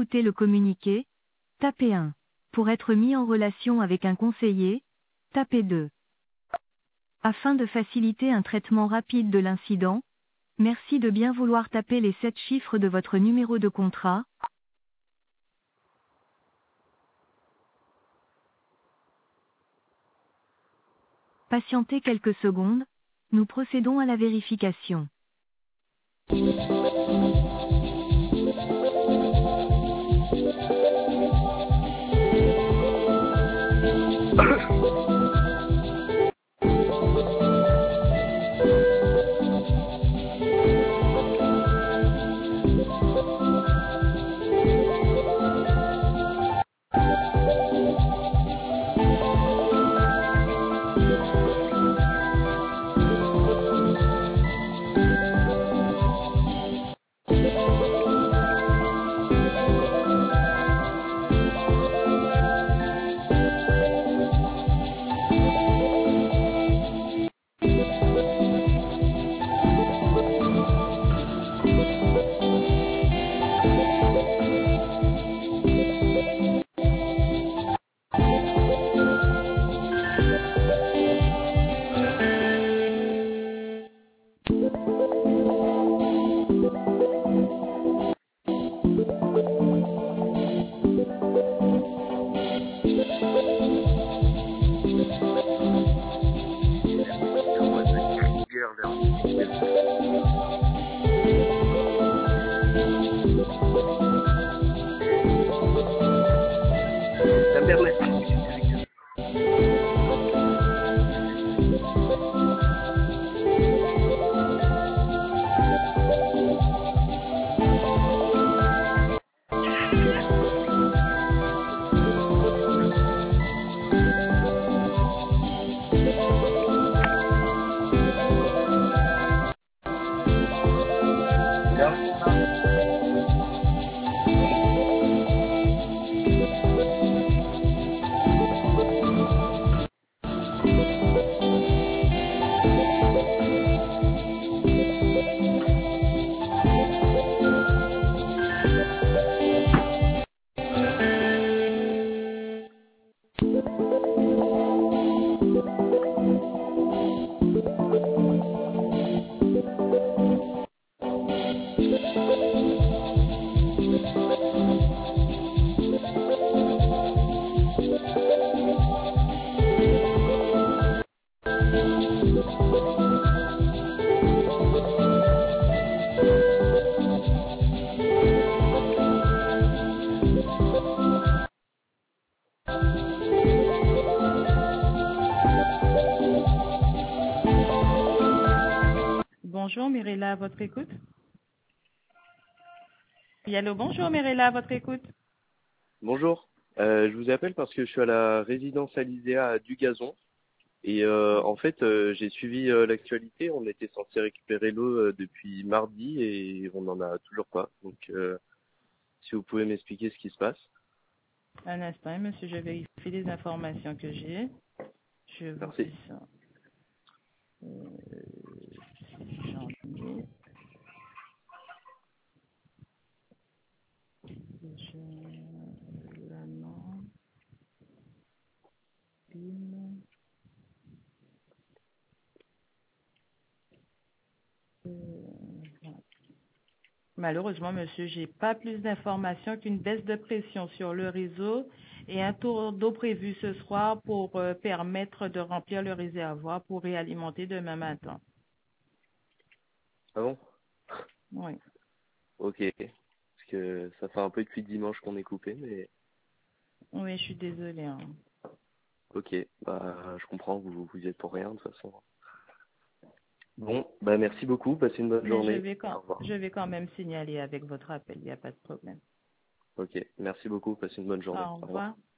écouter le communiqué, tapez 1. Pour être mis en relation avec un conseiller, tapez 2. Afin de faciliter un traitement rapide de l'incident, merci de bien vouloir taper les 7 chiffres de votre numéro de contrat. Patientez quelques secondes, nous procédons à la vérification. Bonjour Mirella, à votre écoute. Oui, allô, bonjour Mirella, à votre écoute. Bonjour, je vous appelle parce que je suis à la résidence Alizéa à Dugazon et en fait j'ai suivi l'actualité, on était censé récupérer l'eau depuis mardi et on n'en a toujours pas, donc si vous pouvez m'expliquer ce qui se passe. Un instant, monsieur, je vérifie les informations que j'ai. Je vous Merci. dis ça. 6 janvier. Malheureusement, monsieur, j'ai pas plus d'informations qu'une baisse de pression sur le réseau et un tour d'eau prévu ce soir pour permettre de remplir le réservoir pour réalimenter demain matin. Ah bon? Oui. Ok, parce que ça fait un peu depuis dimanche qu'on est coupé, mais Oui, je suis désolée. Hein. ok, bah je comprends, vous y êtes pour rien de toute façon. Bon, bah merci beaucoup, passez une bonne Mais journée. Au revoir. je vais quand même signaler avec votre appel, il n'y a pas de problème. Ok, merci beaucoup, passez une bonne journée. Au Au revoir. revoir.